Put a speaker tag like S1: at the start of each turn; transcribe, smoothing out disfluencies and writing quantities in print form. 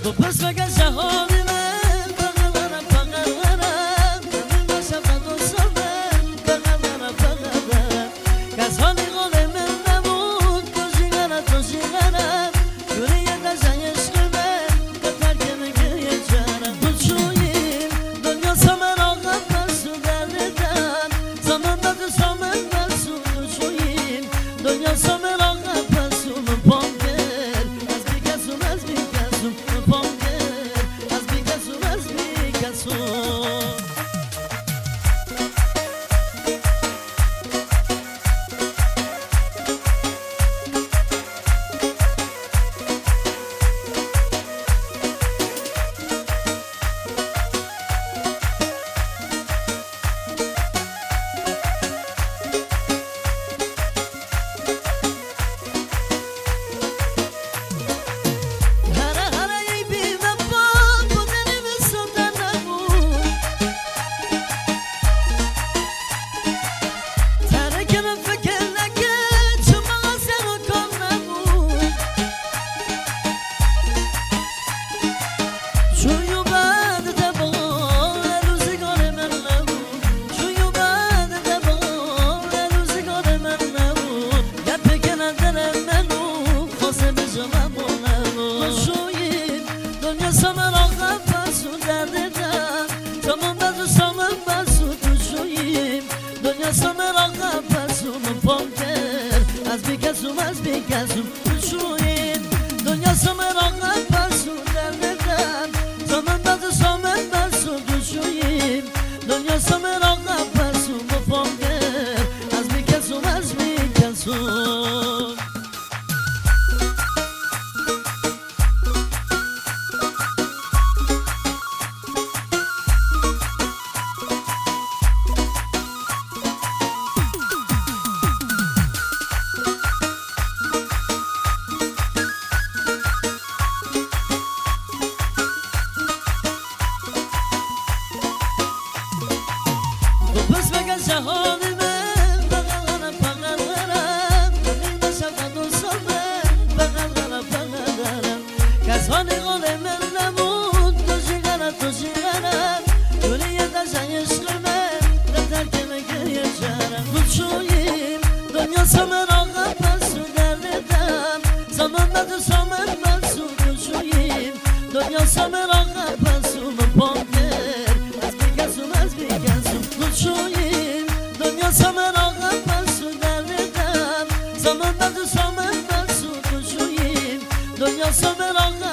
S1: تو پس مگه جهانی من بغلم بغلم من باشم دوستم بغلم بغلم کسانی قول من نمون تو جیگرم جوری دشن عشق من که ترکم گریه جانم تو چوییم دنیا سمن آقا بسو دردم زمان بد سمن بسو تو چوییم دنیا سمن آقا بسو مپام گر از بیکسو مپام گر از بیکسو از بیکسو شویم دنیا سمر آقا بسو دردم زمان بد سمر بسو شویم دنیا سمر آقا بسو مپام گر از بیکسو جهانی من بغلم بغلم من باشم دوستم بغلم کسانی قول من نمون تو جیگرم جوری دشن عشق من ترکم گریه جانم تو چوییم دنیا سمر آقا بسو دردم زمان بد سمر بسو تو چوییم دنیا سمر آقا بسو مپام گر از بیکسو تو چوییم دنیا سمر آقا بسو دردم زمان بد سمر بسو تو چوییم دنیا سمر آقا